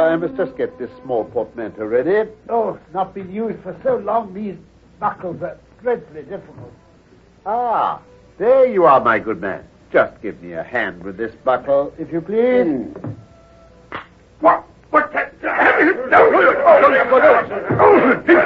I must just get this small portmanteau ready. Oh, it's not been used for so long, these buckles are dreadfully difficult. Ah, there you are, my good man. Just give me a hand with this buckle, if you please. What's that? No, keep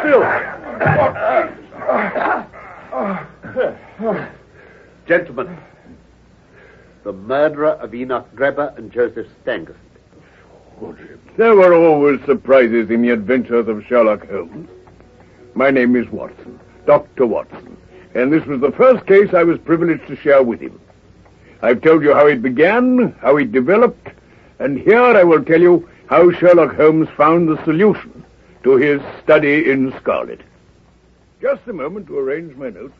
still. Gentlemen, the murderer of Enoch Drebber and Joseph Stangerson. There were always surprises in the adventures of Sherlock Holmes. My name is Watson, Dr. Watson, and this was the first case I was privileged to share with him. I've told you how it began, how it developed, and here I will tell you how Sherlock Holmes found the solution to his study in scarlet. Just a moment to arrange my notes.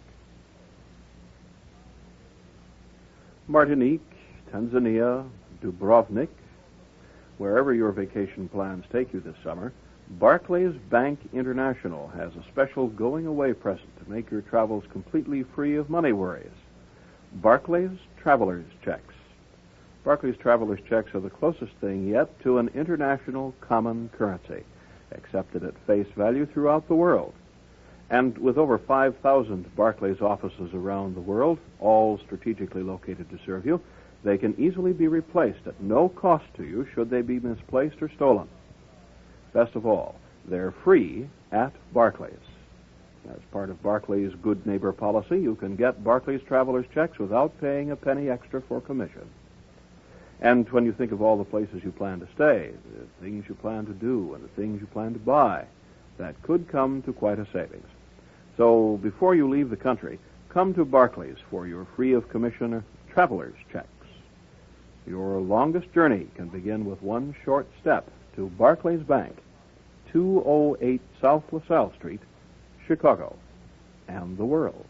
Martinique, Tanzania, Dubrovnik, wherever your vacation plans take you this summer, Barclays Bank International has a special going-away present to make your travels completely free of money worries. Barclays Traveler's Checks. Barclays Traveler's Checks are the closest thing yet to an international common currency, accepted at face value throughout the world. And with over 5,000 Barclays offices around the world, all strategically located to serve you, they can easily be replaced at no cost to you should they be misplaced or stolen. Best of all, they're free at Barclays. As part of Barclays' Good Neighbor policy, you can get Barclays Traveler's Checks without paying a penny extra for commission. And when you think of all the places you plan to stay, the things you plan to do, and the things you plan to buy, that could come to quite a savings. So before you leave the country, come to Barclays for your free of commission Traveler's Checks. Your longest journey can begin with one short step to Barclays Bank, 208 South LaSalle Street, Chicago, and the world.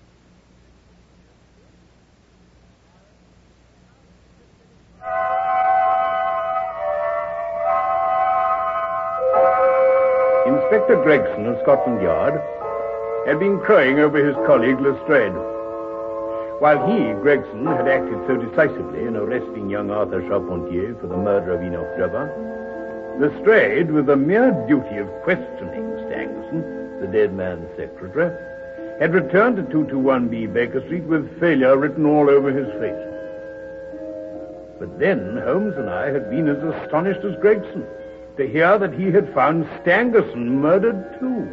Inspector Gregson of Scotland Yard had been crowing over his colleague Lestrade. While he, Gregson, had acted so decisively in arresting young Arthur Charpentier for the murder of Enoch Drebber, Lestrade, with the mere duty of questioning Stangerson, the dead man's secretary, had returned to 221B Baker Street with failure written all over his face. But then Holmes and I had been as astonished as Gregson to hear that he had found Stangerson murdered too.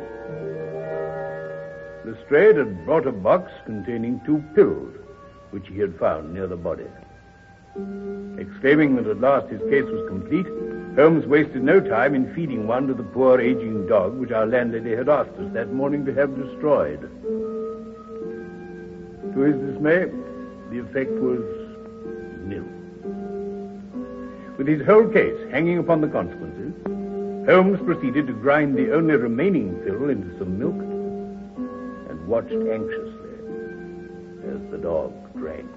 Lestrade had brought a box containing 2 pills, which he had found near the body. Exclaiming that at last his case was complete, Holmes wasted no time in feeding one to the poor aging dog which our landlady had asked us that morning to have destroyed. To his dismay, the effect was nil. With his whole case hanging upon the consequences, Holmes proceeded to grind the only remaining pill into some milk and watched anxiously as the dog drank.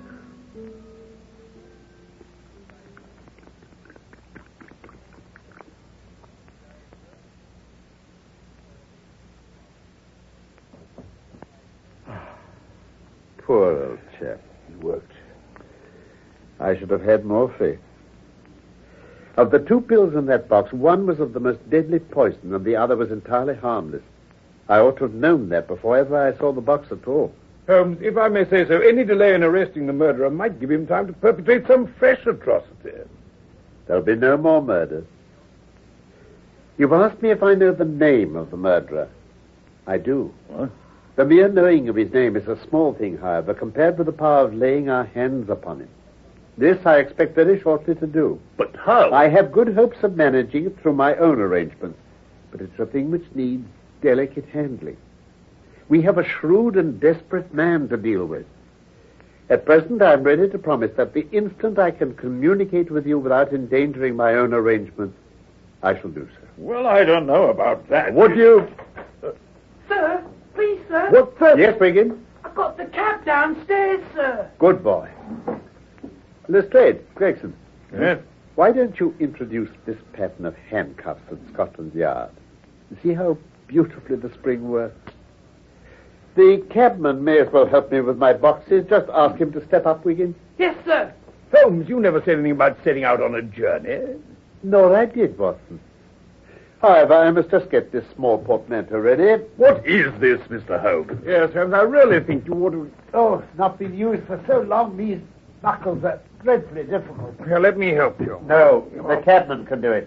Poor old chap. He worked. I should have had more faith. Of the 2 pills in that box, one was of the most deadly poison and the other was entirely harmless. I ought to have known that before ever I saw the box at all. Holmes, if I may say so, any delay in arresting the murderer might give him time to perpetrate some fresh atrocity. There'll be no more murders. You've asked me if I know the name of the murderer. I do. What? The mere knowing of his name is a small thing, however, compared with the power of laying our hands upon him. This I expect very shortly to do. But how? I have good hopes of managing it through my own arrangements, but it's a thing which needs delicate handling. We have a shrewd and desperate man to deal with. At present, I am ready to promise that the instant I can communicate with you without endangering my own arrangements, I shall do so. Well, I don't know about that. Would you? Sir, please, sir. What, sir? Yes, Wiggin? I've got the cab downstairs, sir. Good boy. Lestrade, Gregson. Yes? Why don't you introduce this pattern of handcuffs at Scotland Yard? See how beautifully the spring works. The cabman may as well help me with my boxes. Just ask him to step up, Wiggin. Yes, sir. Holmes, you never said anything about setting out on a journey. Nor I did, Watson. However, I must just get this small portmanteau ready. What is this, Mr. Hope? Yes, Holmes, I really think you ought to... Oh, it's not been used for so long, these buckles are dreadfully difficult. Here, let me help you. No, the cabman can do it.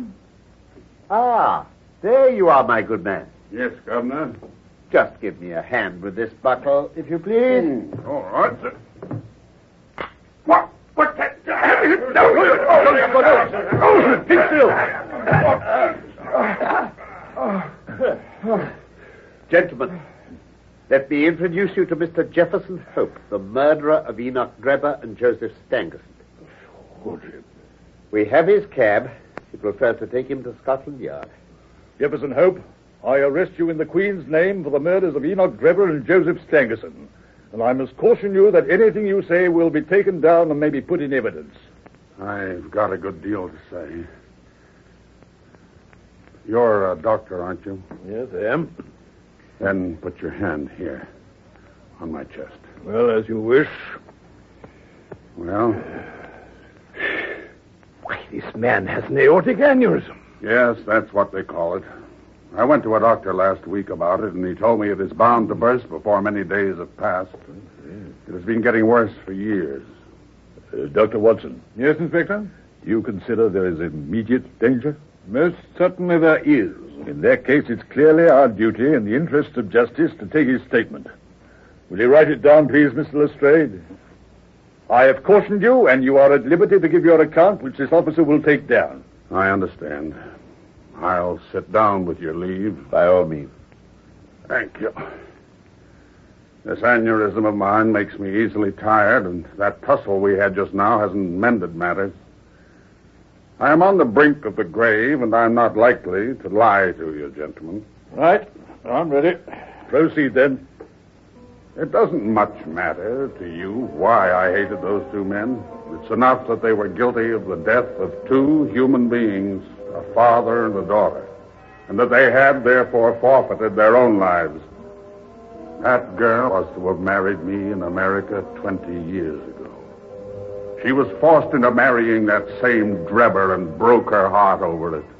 Ah, there you are, my good man. Yes, Governor. Just give me a hand with this buckle, if you please. All right, sir. What's that? No, keep still. Gentlemen, let me introduce you to Mr. Jefferson Hope, the murderer of Enoch Drebber and Joseph Stangerson. We have his cab. It will serve to take him to Scotland Yard. Jefferson Hope, I arrest you in the Queen's name for the murders of Enoch Drebber and Joseph Stangerson. And I must caution you that anything you say will be taken down and may be put in evidence. I've got a good deal to say. You're a doctor, aren't you? Yes, I am. Then put your hand here on my chest. Well, as you wish. Well? Why, this man has an aortic aneurysm. Yes, that's what they call it. I went to a doctor last week about it, and he told me it is bound to burst before many days have passed. It has been getting worse for years. Dr. Watson. Yes, Inspector? You consider there is immediate danger? Most certainly there is. In that case, it's clearly our duty, in the interest of justice, to take his statement. Will you write it down, please, Mr. Lestrade? I have cautioned you, and you are at liberty to give your account, which this officer will take down. I understand. I'll sit down with your leave. By all means. Thank you. This aneurysm of mine makes me easily tired, and that tussle we had just now hasn't mended matters. I am on the brink of the grave, and I'm not likely to lie to you, gentlemen. Right. I'm ready. Proceed, then. It doesn't much matter to you why I hated those two men. It's enough that they were guilty of the death of two human beings, a father and a daughter, and that they had, therefore, forfeited their own lives. That girl was to have married me in America 20 years ago. She was forced into marrying that same Drebber and broke her heart over it.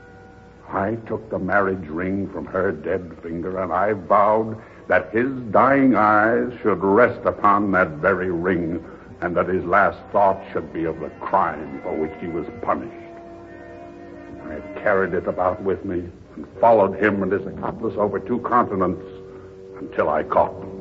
I took the marriage ring from her dead finger, and I vowed that his dying eyes should rest upon that very ring, and that his last thought should be of the crime for which he was punished. I carried it about with me and followed him and his accomplice over 2 continents until I caught them.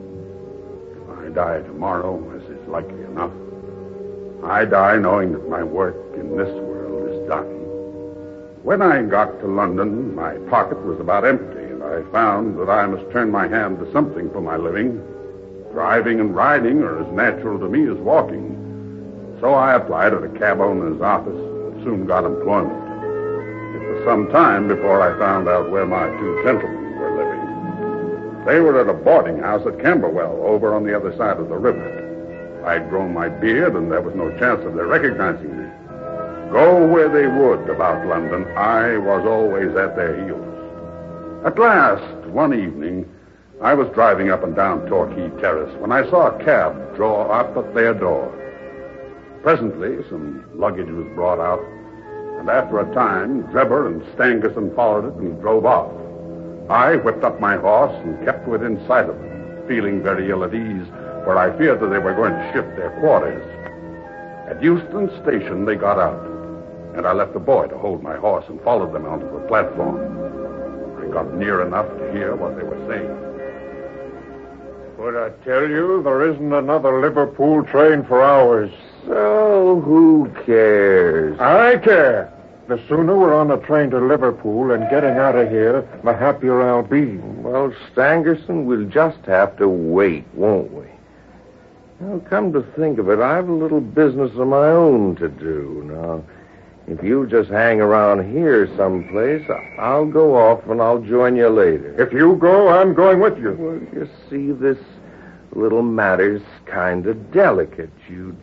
If I die tomorrow, as is likely enough, I die knowing that my work in this world is done. When I got to London, my pocket was about empty, and I found that I must turn my hand to something for my living. Driving and riding are as natural to me as walking. So I applied at a cab owner's office and soon got employment. It was some time before I found out where my 2 gentlemen were living. They were at a boarding house at Camberwell, over on the other side of the river. I'd grown my beard, and there was no chance of their recognizing me. Go where they would about London, I was always at their heels. At last, one evening, I was driving up and down Torquay Terrace when I saw a cab draw up at their door. Presently, some luggage was brought out, and after a time, Drebber and Stangerson followed it and drove off. I whipped up my horse and kept within sight of them, feeling very ill at ease, for I feared that they were going to shift their quarters. At Euston Station, they got out, and I left the boy to hold my horse and followed them onto the platform. I got near enough to hear what they were saying. But I tell you, there isn't another Liverpool train for hours. So, who cares? I care. The sooner we're on a train to Liverpool and getting out of here, the happier I'll be. Well, Stangerson, we'll just have to wait, won't we? Now, come to think of it, I've a little business of my own to do. Now, if you just hang around here someplace, I'll go off and I'll join you later. If you go, I'm going with you. Well, you see, this little matter's kind of delicate. You'd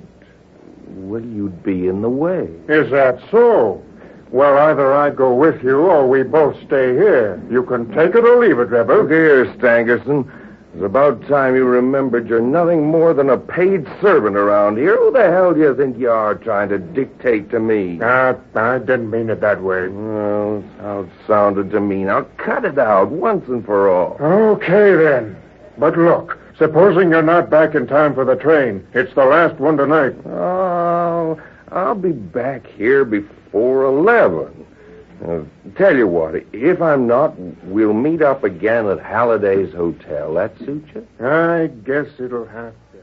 be in the way. Is that so? Well, either I go with you or we both stay here. You can take it or leave it, Drebber. Look here, Stangerson. It's about time you remembered you're nothing more than a paid servant around here. Who the hell do you think you are trying to dictate to me? I didn't mean it that way. Well, that's how it sounded to me. Now cut it out once and for all. Okay, then. But look, supposing you're not back in time for the train. It's the last one tonight. Oh, I'll be back here before 11. Tell you what, if I'm not, we'll meet up again at Halliday's Hotel. That suit you? I guess it'll have to.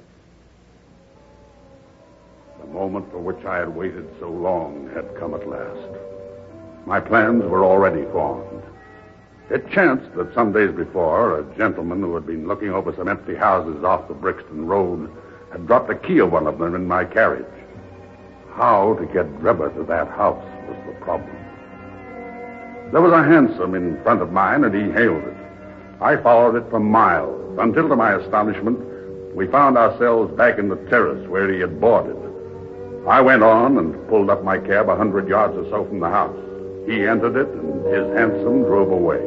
The moment for which I had waited so long had come at last. My plans were already formed. It chanced that some days before, a gentleman who had been looking over some empty houses off the Brixton Road had dropped the key of one of them in my carriage. How to get Drebber to that house was the problem. There was a hansom in front of mine, and he hailed it. I followed it for miles, until to my astonishment, we found ourselves back in the terrace where he had boarded. I went on and pulled up my cab 100 yards or so from the house. He entered it, and his hansom drove away.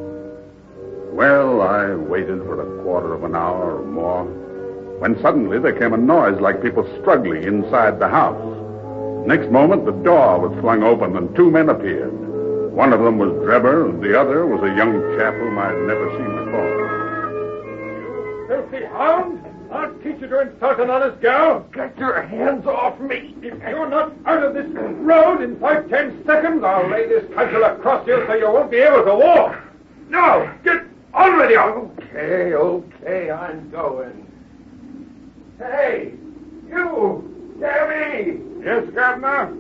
Well, I waited for a quarter of an hour or more, when suddenly there came a noise like people struggling inside the house. Next moment, the door was flung open, and two men appeared. One of them was Drebber, and the other was a young chap whom I had never seen before. You filthy hound! I'll teach you to insult an honest gal. Get your hands off me! If you're not out of this road in 5-10 seconds, I'll lay this cudgel across you so you won't be able to walk. Now, get on with you! Okay, I'm going. Hey, you! Gabby! Yes, Governor?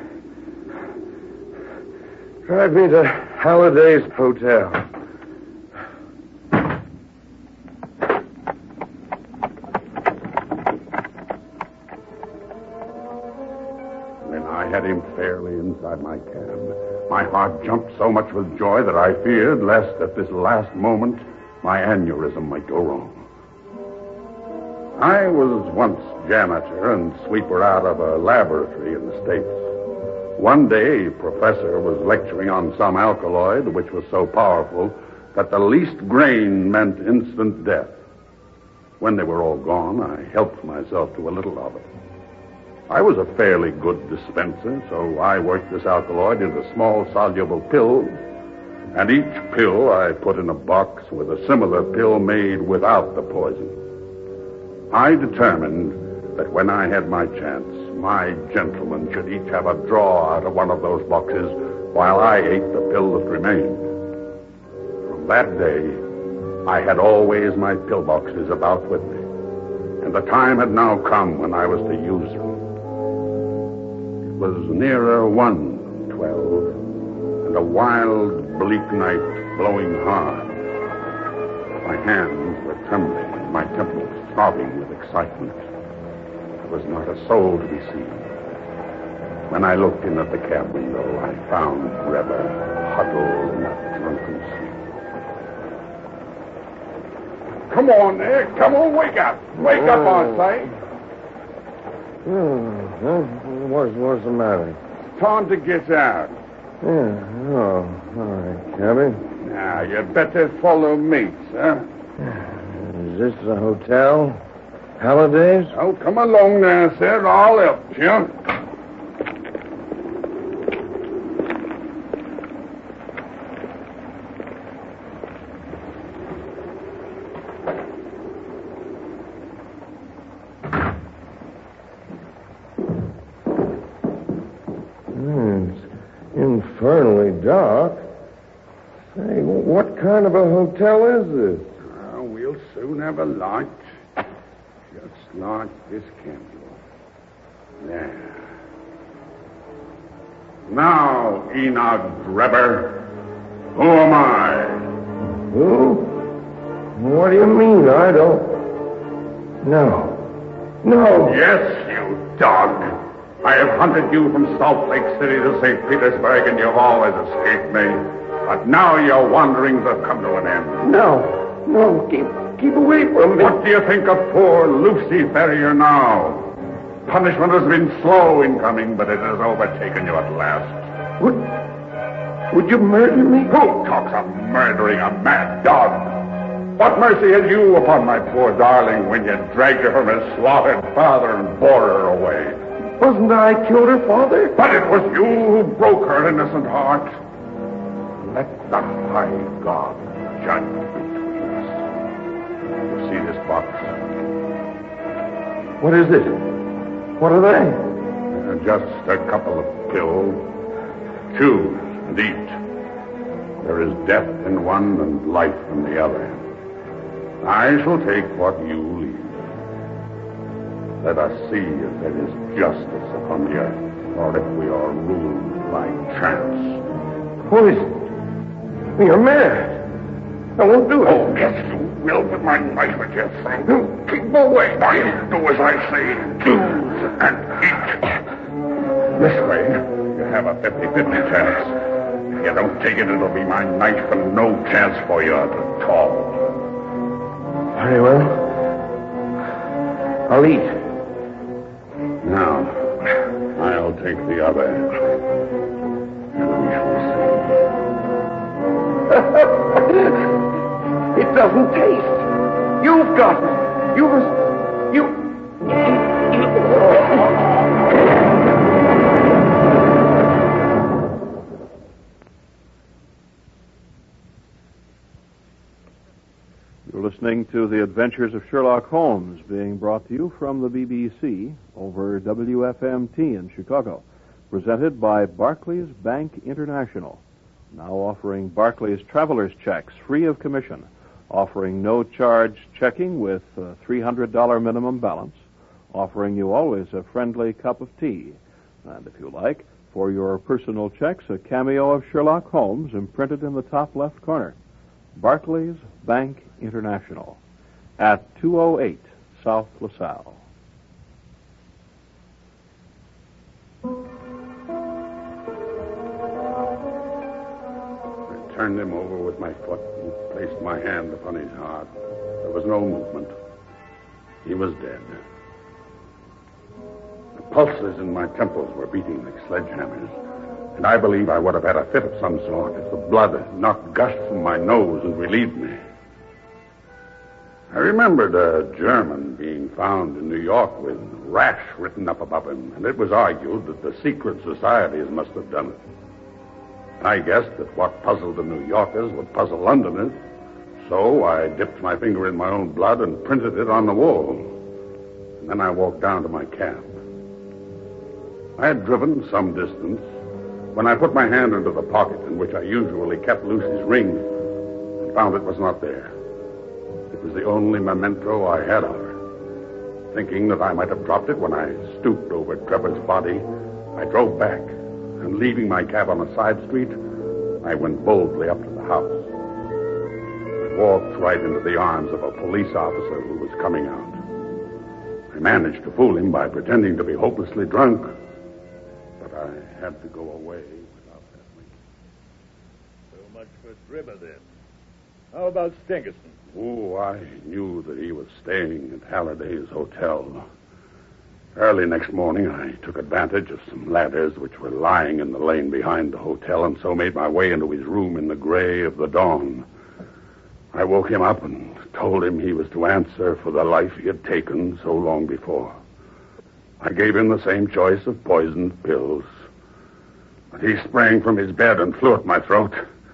Drive me to Halliday's Hotel. When I had him fairly inside my cab, my heart jumped so much with joy that I feared lest at this last moment my aneurysm might go wrong. I was once janitor and sweeper out of a laboratory in the States. One day, a professor was lecturing on some alkaloid which was so powerful that the least grain meant instant death. When they were all gone, I helped myself to a little of it. I was a fairly good dispenser, so I worked this alkaloid into small soluble pills, and each pill I put in a box with a similar pill made without the poison. I determined that when I had my chance, my gentlemen should each have a draw out of one of those boxes while I ate the pill that remained. From that day, I had always my pillboxes about with me, and the time had now come when I was to use them. It was nearer 1:12, and a wild, bleak night blowing hard. My hands were trembling and my temples throbbing with excitement. There was not a soul to be seen. When I looked in at the cab window, I found Drebber huddled in a drunken sleep. Come on there. Come on, wake up. Wake up, I say. What's the matter? It's time to get out. Yeah, all right, Cabby. Now, you'd better follow me, sir. Is this the hotel? Halliday's? Oh, come along now, sir. I'll help you. It's infernally dark. Say, what kind of a hotel is this? Oh, we'll soon have a light. Just like this candle. There. Now, Enoch Drebber, who am I? Who? What do you mean? I don't... No. Yes, you dog. I have hunted you from Salt Lake City to St. Petersburg, and you've always escaped me. But now your wanderings have come to an end. No, keep away from me. What do you think of poor Lucy Ferrier now? Punishment has been slow in coming, but it has overtaken you at last. Would you murder me? Who talks of murdering a mad dog? What mercy had you upon my poor darling when you dragged her from his slaughtered father and bore her away? Wasn't I killed her father? But it was you who broke her innocent heart. Let the high God judge between us. You see this box? What is it? What are they? Just a couple of pills. Choose and eat. There is death in one and life in the other. I shall take what you leave. Let us see if there is justice upon the earth, or if we are ruled by chance. Poison. You're mad. I won't do it. Oh, yes, you will, with my knife at your throat. Keep away. I'll do as I say. Choose and eat. This way, you have a 50-50 chance. If you don't take it, it'll be my knife and no chance for you at all. Very well. I'll eat. Now, I'll take the other. And we shall see. It doesn't taste. You've got it. You... You're listening to The Adventures of Sherlock Holmes, being brought to you from the BBC over WFMT in Chicago, presented by Barclays Bank International, now offering Barclays traveler's checks free of commission, offering no-charge checking with a $300 minimum balance, offering you always a friendly cup of tea, and if you like, for your personal checks, a cameo of Sherlock Holmes imprinted in the top left corner. Barclays Bank International at 208 South LaSalle. I turned him over with my foot and placed my hand upon his heart. There was no movement. He was dead. The pulses in my temples were beating like sledgehammers, and I believe I would have had a fit of some sort if the blood had not gushed from my nose and relieved me. I remembered a German being found in New York with rash written up above him, and it was argued that the secret societies must have done it. I guessed that what puzzled the New Yorkers would puzzle Londoners, so I dipped my finger in my own blood and printed it on the wall. And then I walked down to my cab. I had driven some distance when I put my hand into the pocket in which I usually kept Lucy's ring and found it was not there. It was the only memento I had of her. Thinking that I might have dropped it when I stooped over Trevor's body, I drove back, and leaving my cab on a side street, I went boldly up to the house. I walked right into the arms of a police officer who was coming out. I managed to fool him by pretending to be hopelessly drunk, but I had to go away without that ring. So much for Trevor, then. How about Stangerson? Oh, I knew that he was staying at Halliday's hotel. Early next morning, I took advantage of some ladders which were lying in the lane behind the hotel, and so made my way into his room in the gray of the dawn. I woke him up and told him he was to answer for the life he had taken so long before. I gave him the same choice of poisoned pills. But he sprang from his bed and flew at my throat.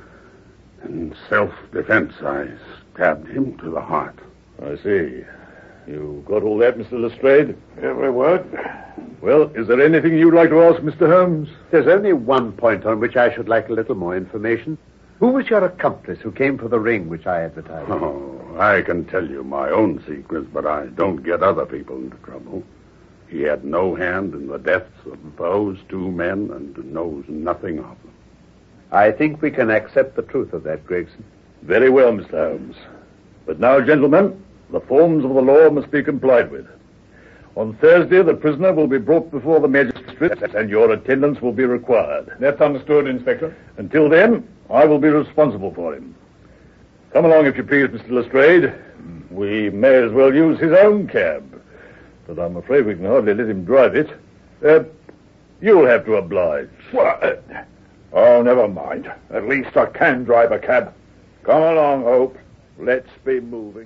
In self-defense, I stabbed him to the heart. I see. You got all that, Mr. Lestrade? Every word. Well, is there anything you'd like to ask Mr. Holmes? There's only one point on which I should like a little more information. Who was your accomplice who came for the ring which I advertised? Oh, I can tell you my own secrets, but I don't get other people into trouble. He had no hand in the deaths of those two men and knows nothing of them. I think we can accept the truth of that, Gregson. Very well, Mr. Holmes. But now, gentlemen, the forms of the law must be complied with. On Thursday, the prisoner will be brought before the magistrate, and your attendance will be required. That's understood, Inspector. Until then, I will be responsible for him. Come along, if you please, Mr. Lestrade. We may as well use his own cab, but I'm afraid we can hardly let him drive it. You'll have to oblige. Oh, never mind. At least I can drive a cab. Come along, Hope. Let's be moving.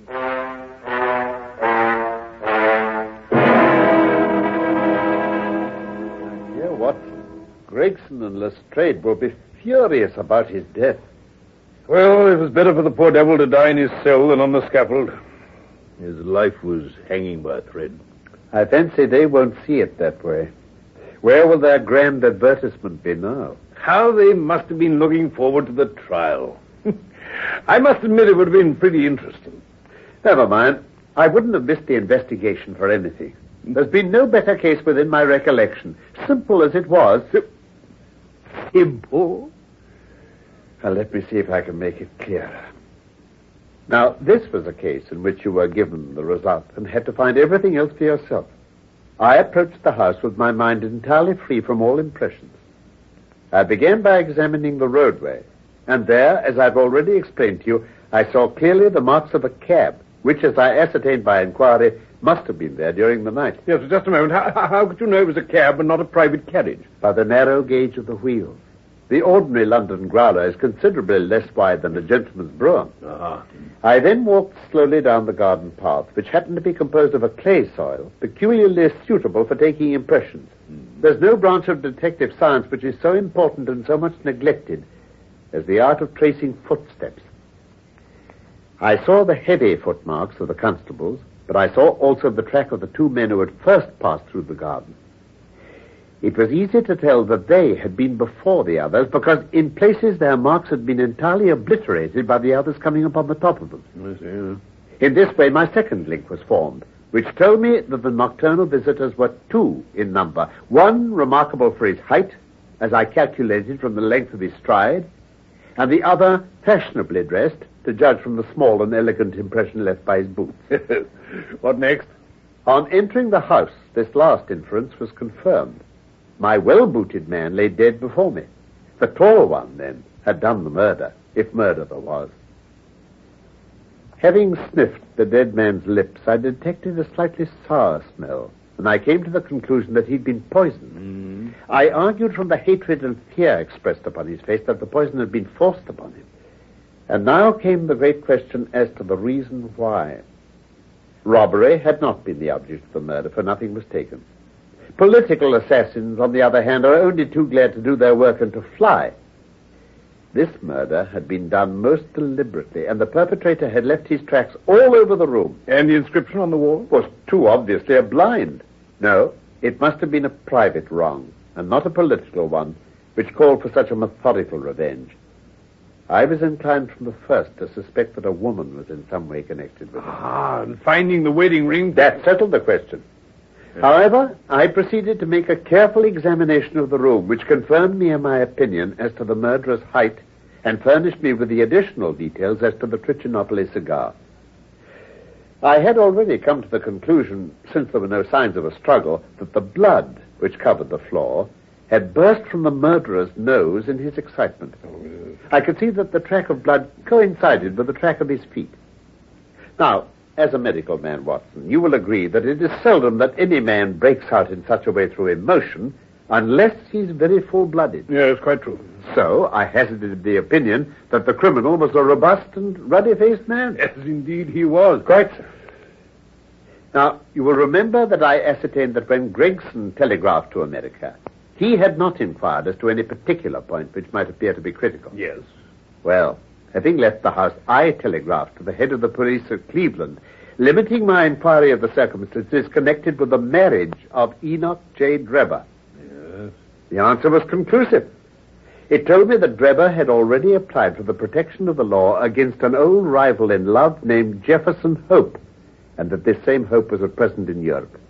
Dear Watson, Gregson and Lestrade will be furious about his death. Well, it was better for the poor devil to die in his cell than on the scaffold. His life was hanging by a thread. I fancy they won't see it that way. Where will their grand advertisement be now? How they must have been looking forward to the trial. I must admit it would have been pretty interesting. Never mind. I wouldn't have missed the investigation for anything. There's been no better case within my recollection. Simple as it was. Simple? Now, let me see if I can make it clearer. Now, this was a case in which you were given the result and had to find everything else for yourself. I approached the house with my mind entirely free from all impressions. I began by examining the roadway, and there, as I've already explained to you, I saw clearly the marks of a cab, which, as I ascertained by inquiry, must have been there during the night. Yes, just a moment. How could you know it was a cab and not a private carriage? By the narrow gauge of the wheels. The ordinary London growler is considerably less wide than a gentleman's brougham. I then walked slowly down the garden path, which happened to be composed of a clay soil, peculiarly suitable for taking impressions. There's no branch of detective science which is so important and so much neglected as the art of tracing footsteps. I saw the heavy footmarks of the constables, but I saw also the track of the two men who had first passed through the garden. It was easy to tell that they had been before the others, because in places their marks had been entirely obliterated by the others coming up on the top of them. I see. In this way, my second link was formed, which told me that the nocturnal visitors were two in number. One remarkable for his height, as I calculated from the length of his stride, and the other fashionably dressed, to judge from the small and elegant impression left by his boots. What next? On entering the house, this last inference was confirmed. My well-booted man lay dead before me. The tall one, then, had done the murder, if murder there was. Having sniffed the dead man's lips, I detected a slightly sour smell, and I came to the conclusion that he'd been poisoned. I argued from the hatred and fear expressed upon his face that the poison had been forced upon him. And now came the great question as to the reason why. Robbery had not been the object of the murder, for nothing was taken. Political assassins, on the other hand, are only too glad to do their work and to fly. This murder had been done most deliberately, and the perpetrator had left his tracks all over the room. And the inscription on the wall? Was too obviously a blind. No, it must have been a private wrong, and not a political one, which called for such a methodical revenge. I was inclined from the first to suspect that a woman was in some way connected with it. And finding the wedding ring... That settled the question. However, I proceeded to make a careful examination of the room, which confirmed me in my opinion as to the murderer's height and furnished me with the additional details as to the Trichinopoly cigar. I had already come to the conclusion, since there were no signs of a struggle, that the blood which covered the floor had burst from the murderer's nose in his excitement. I could see that the track of blood coincided with the track of his feet. Now, as a medical man, Watson, you will agree that it is seldom that any man breaks out in such a way through emotion unless he's very full-blooded. Yes, quite true. So I hazarded the opinion that the criminal was a robust and ruddy-faced man. Yes, indeed he was. Quite so. Now, you will remember that I ascertained that when Gregson telegraphed to America, he had not inquired as to any particular point which might appear to be critical. Yes. Well, having left the house, I telegraphed to the head of the police of Cleveland, limiting my inquiry of the circumstances connected with the marriage of Enoch J. Drebber. Yes. The answer was conclusive. It told me that Drebber had already applied for the protection of the law against an old rival in love named Jefferson Hope, and that this same Hope was at present in Europe.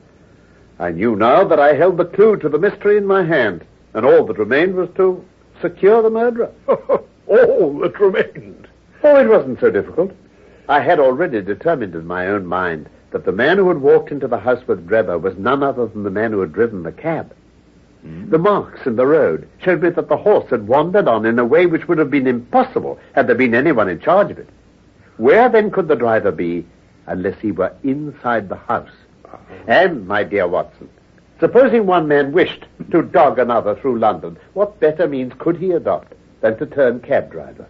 I knew now that I held the clue to the mystery in my hand, and all that remained was to secure the murderer. All that remained? Oh, it wasn't so difficult. I had already determined in my own mind that the man who had walked into the house with Drebber was none other than the man who had driven the cab. The marks in the road showed me that the horse had wandered on in a way which would have been impossible had there been anyone in charge of it. Where then could the driver be unless he were inside the house? And, my dear Watson, supposing one man wished to dog another through London, what better means could he adopt than to turn cab driver?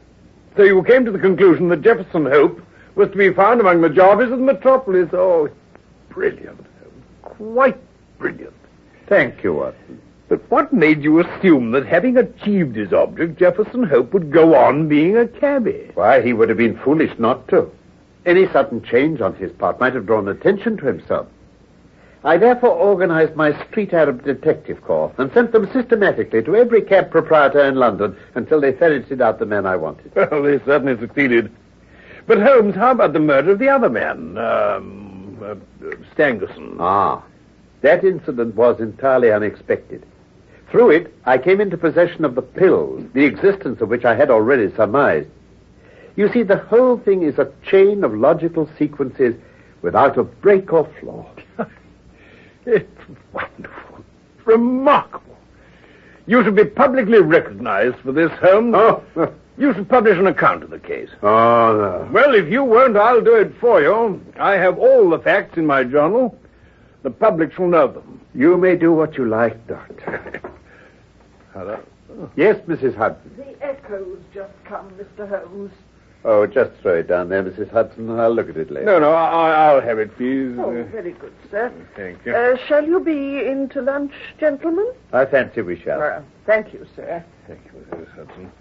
So you came to the conclusion that Jefferson Hope was to be found among the Jarvis of the metropolis. Oh, brilliant, Holmes. Quite brilliant. Thank you, Watson. But what made you assume that having achieved his object, Jefferson Hope would go on being a cabbie? Why, he would have been foolish not to. Any sudden change on his part might have drawn attention to himself. I therefore organized my street Arab detective corps and sent them systematically to every cab proprietor in London until they ferreted out the man I wanted. Well, they certainly succeeded. But Holmes, how about the murder of the other man, Stangerson? Ah, that incident was entirely unexpected. Through it, I came into possession of the pills, the existence of which I had already surmised. You see, the whole thing is a chain of logical sequences without a break or flaw. It's wonderful. Remarkable. You should be publicly recognized for this, Holmes. Oh. You should publish an account of the case. Oh, no. Well, if you won't, I'll do it for you. I have all the facts in my journal. The public shall know them. You may do what you like, Doctor. Hello? Yes, Mrs. Hudson. The echo's just come, Mr. Holmes. Oh, just throw it down there, Mrs. Hudson, and I'll look at it later. No, I'll have it, please. Oh, very good, sir. Thank you. Shall you be in to lunch, gentlemen? I fancy we shall. Well, thank you, sir. Thank you, Mrs. Hudson.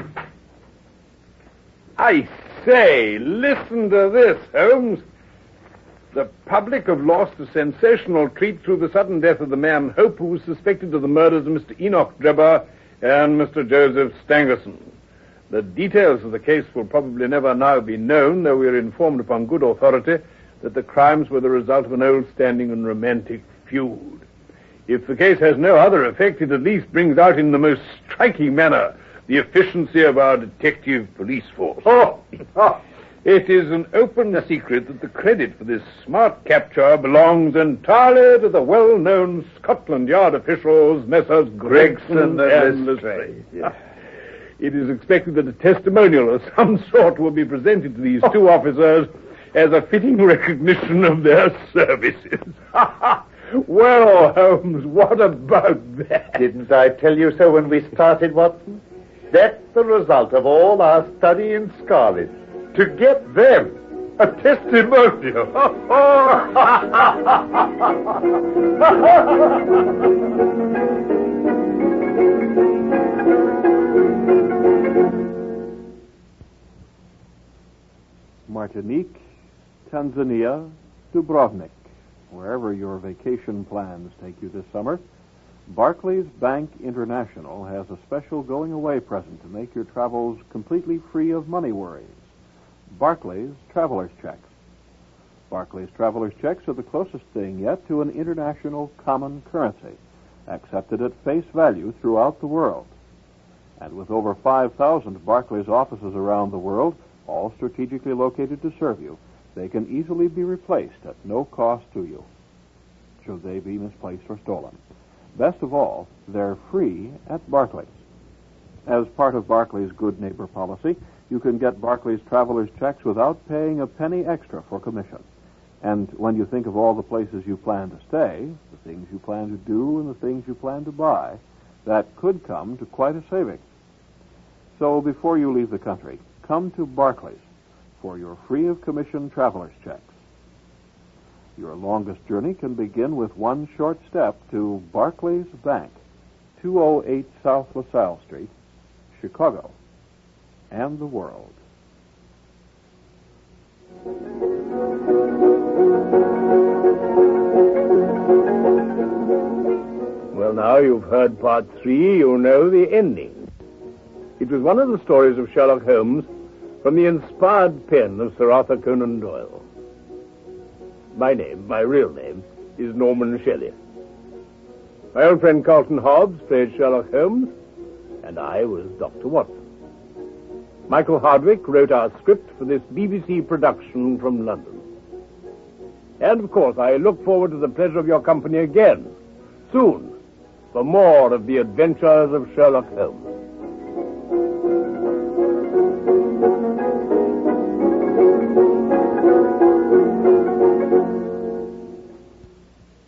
I say, listen to this, Holmes. The public have lost a sensational treat through the sudden death of the man Hope, who was suspected of the murders of Mr. Enoch Drebber and Mr. Joseph Stangerson. The details of the case will probably never now be known, though we are informed upon good authority that the crimes were the result of an old-standing and romantic feud. If the case has no other effect, it at least brings out in the most striking manner the efficiency of our detective police force. It is an open secret that the credit for this smart capture belongs entirely to the well-known Scotland Yard officials, Messrs. Gregson and Lestrade. Yes. It is expected that a testimonial of some sort will be presented to these two officers as a fitting recognition of their services. Well, Holmes, what about that? Didn't I tell you so when we started, Watson? That's the result of all our study in Scarlet. To get them a testimonial. Martinique, Tanzania, Dubrovnik. Wherever your vacation plans take you this summer, Barclays Bank International has a special going-away present to make your travels completely free of money worries. Barclays Traveler's Checks. Barclays Traveler's Checks are the closest thing yet to an international common currency, accepted at face value throughout the world. And with over 5,000 Barclays offices around the world, all strategically located to serve you, they can easily be replaced at no cost to you, should they be misplaced or stolen. Best of all, they're free at Barclays. As part of Barclays' Good Neighbor policy, you can get Barclays Traveler's Checks without paying a penny extra for commission. And when you think of all the places you plan to stay, the things you plan to do, and the things you plan to buy, that could come to quite a saving. So before you leave the country, come to Barclays for your free-of-commission traveler's checks. Your longest journey can begin with one short step to Barclays Bank, 208 South LaSalle Street, Chicago, and the world. Well, now you've heard part 3, you know the ending. It was one of the stories of Sherlock Holmes from the inspired pen of Sir Arthur Conan Doyle. My name, my real name, is Norman Shelley. My old friend Carlton Hobbs played Sherlock Holmes, and I was Dr. Watson. Michael Hardwick wrote our script for this BBC production from London. And, of course, I look forward to the pleasure of your company again, soon, for more of the adventures of Sherlock Holmes.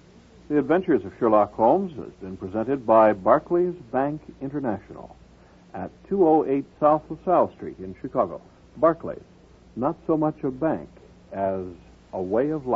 The Adventures of Sherlock Holmes has been presented by Barclays Bank International. at 208 South LaSalle Street in Chicago. Barclays, not so much a bank as a way of life.